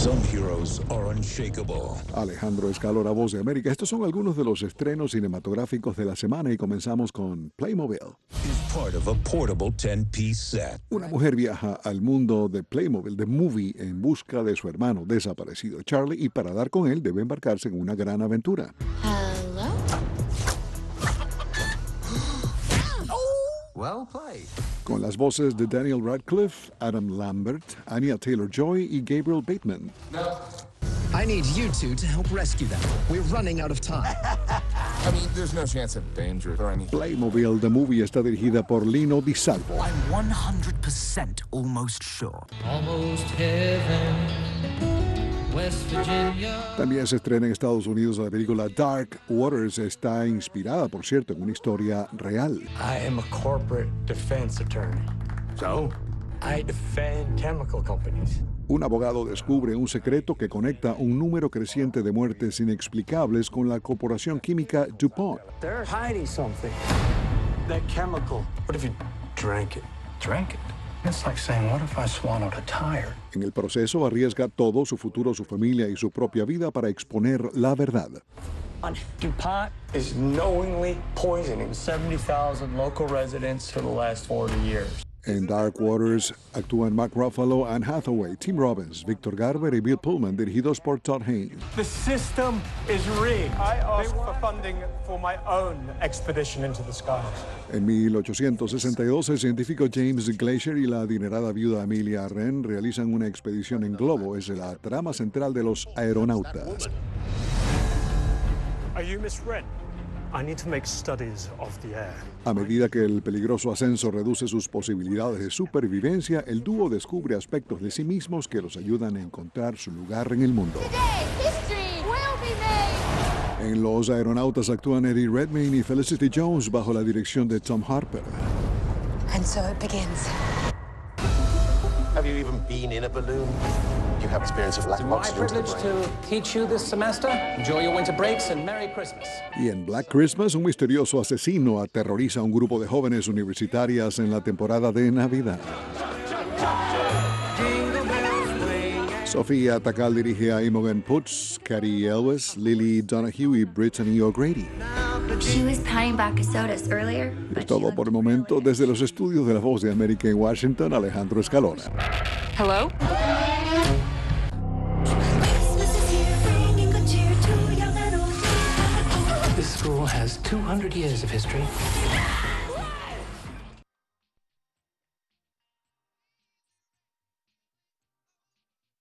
Some heroes are unshakable. Alejandro Escalona, Voz de América. Estos son algunos de los estrenos cinematográficos de la semana y comenzamos con Playmobil. Is part of a portable 10-piece set. Una mujer viaja al mundo de Playmobil, de Movie, en busca de su hermano desaparecido, Charlie, y para dar con él debe embarcarse en una gran aventura. Hello? Well played. Con las voces de Daniel Radcliffe, Adam Lambert, Anya Taylor-Joy y Gabriel Bateman. I need you two to help rescue them. We're running out of time. I mean, there's no chance of danger or anything. Playmobil, The Movie, está dirigida por Lino Di Salvo. I'm 100% almost sure. Almost heaven, West Virginia. También se estrena en Estados Unidos la película Dark Waters. Está inspirada, por cierto, en una historia real. I am a corporate defense attorney. So, I defend chemical companies. Un abogado descubre un secreto que conecta un número creciente de muertes inexplicables con la corporación química DuPont. They're hiding something. That chemical. What if you drank it? Drank it? It's like saying, what if I swallowed a tire? En el proceso arriesga todo, su futuro, su familia y su propia vida para exponer la verdad. DuPont is knowingly poisoning 70,000 local residents for the last 40 years. En Dark Waters actúan Mark Ruffalo, Anne Hathaway, Tim Robbins, Victor Garber y Bill Pullman, dirigidos por Todd Haynes. The system is rigged. I asked for funding for my own expedition into the skies. En 1862, el científico James Glacier y la adinerada viuda Amelia Wren realizan una expedición en globo. Es la trama central de Los Aeronautas. Are you Miss Wren? I need to make studies of the air. A medida que el peligroso ascenso reduce sus posibilidades de supervivencia, el dúo descubre aspectos de sí mismos que los ayudan a encontrar su lugar en el mundo. Today, history will be made. En Los Aeronautas actúan Eddie Redmayne y Felicity Jones bajo la dirección de Tom Harper. And so it begins. Have you even been in a balloon? You have experience of lack of oxygen to the brain. My privilege to teach you this semester. Enjoy your winter breaks and Merry Christmas. Y en Black Christmas, un misterioso asesino aterroriza a un grupo de jóvenes universitarias en la temporada de Navidad. Sofía Takal dirige a Imogen Poots, Carrie Elwes, Lily Donahue y Brittany O'Grady. She was pounding vodka sodas earlier. Es todo por el momento. Desde los estudios de La Voz de América en Washington, Alejandro Escalona. Hello? This school has 200 years of history.